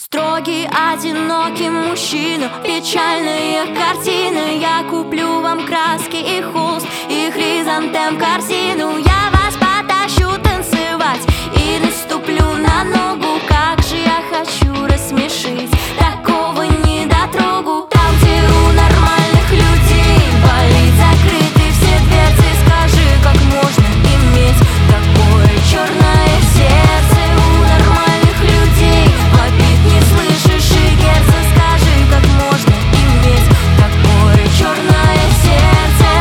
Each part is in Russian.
Строгий, одинокий мужчина, печальные картины. Я куплю вам краски и холст, и хризантем корзину. Я вас потащу танцевать и наступлю на ногу. Как же я хочу рассмешить такого недотрогу. Там, где у нормальных людей болит закрыты все дверцы, скажи, как можно иметь такое черное сердце. У нормальных людей вопит, не слышишь и герца. Скажи, как можно иметь такое черное сердце.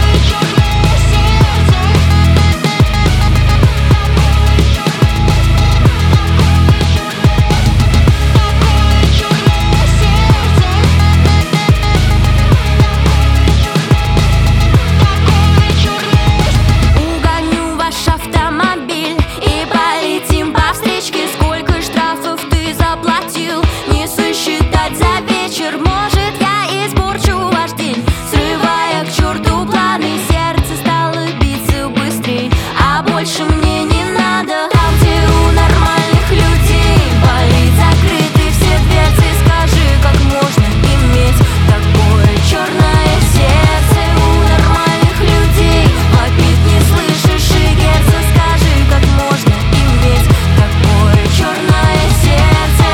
Угоню ваш автомобиль и полетим по встречке. Сколько штрафов ты заплатил, не сосчитать за вечер. Может, я испорчу ваш день, срывая к черту планы. Сердце стало биться быстрей, а больше мне не надо. Там, где у нормальных людей болит закрыты все дверцы, скажи, как можно иметь такое черное сердце. У нормальных людей вопит, не слышишь и герца. Скажи, как можно иметь такое черное сердце.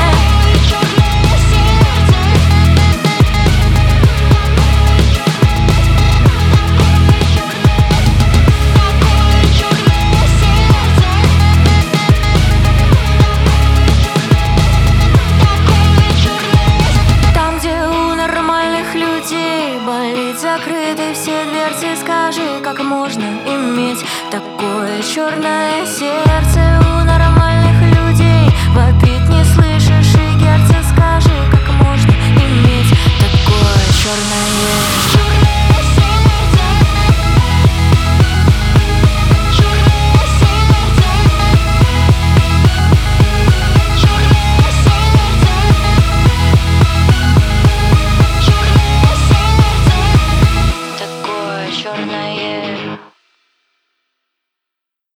Там, где у нормальных людей болит закрыты все дверцы, скажи, как можно иметь такое черное сердце. У нормальных